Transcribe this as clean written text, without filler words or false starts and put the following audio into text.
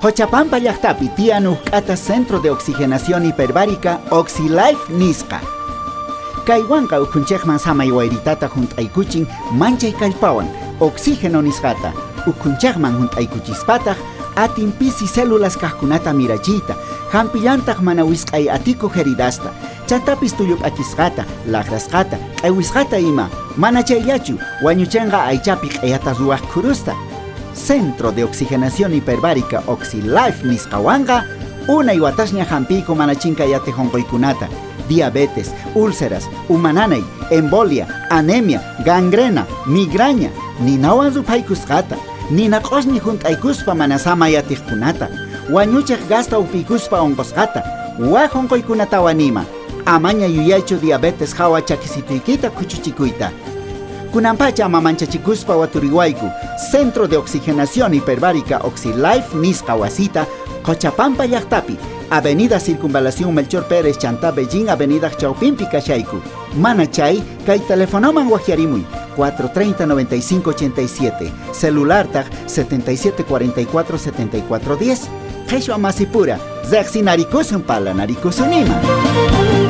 Xochapampa llaqtapi tiyanuk k'ata Centro de Oxigenación Hiperbárica OxiLife nisqa. Kaywanqa ukunchikman samay wayritata hunt'aykuchin manchay kallpawan oxígeno nisqata. Ukunchikman hunt'aykuchispataq atinpisi células kaqkunata mirachiyta, hampillantaq mana wisq'ay atiku heridasta, chantapis tuyup akisqata, laqrasqata, q'ewisqata ima, mana chayllachu, wañuchenqa aychapi q'eyata ruwaq khurusta. Centro de Oxigenación Hiperbárica OxiLife nisqawanqa, unay watashña hampiyku mana chinkayate honquykunata, diabetes, úlceras, umananay, embolia, anemia, gangrena, migraña, ninawan rupaykusqata, nina q'osñi hunt'aykuspa mana samayatiqkunata, wañuchiq gasta upiykuspa onqosqata, waq honquykunatawan ima, amaña yuyaychu diabetes hawa chakisituykita kuchuchikuyta. Kunampacha ama manchachikuspa waturiwayku, Centro de Oxigenación Hiperbárica OxiLife nisqa wasita, Xochapampa llaqtapi, Avenida Circunvalación Melchor Pérez Chanta Beijing Avenida Chaupimpi kashayku. Mana chay, kay telefonoman wajiarimuy, 430-9587, celular tag 7744-7410. Qhishwa masipura, zaqsinarikusun pala narikusunima.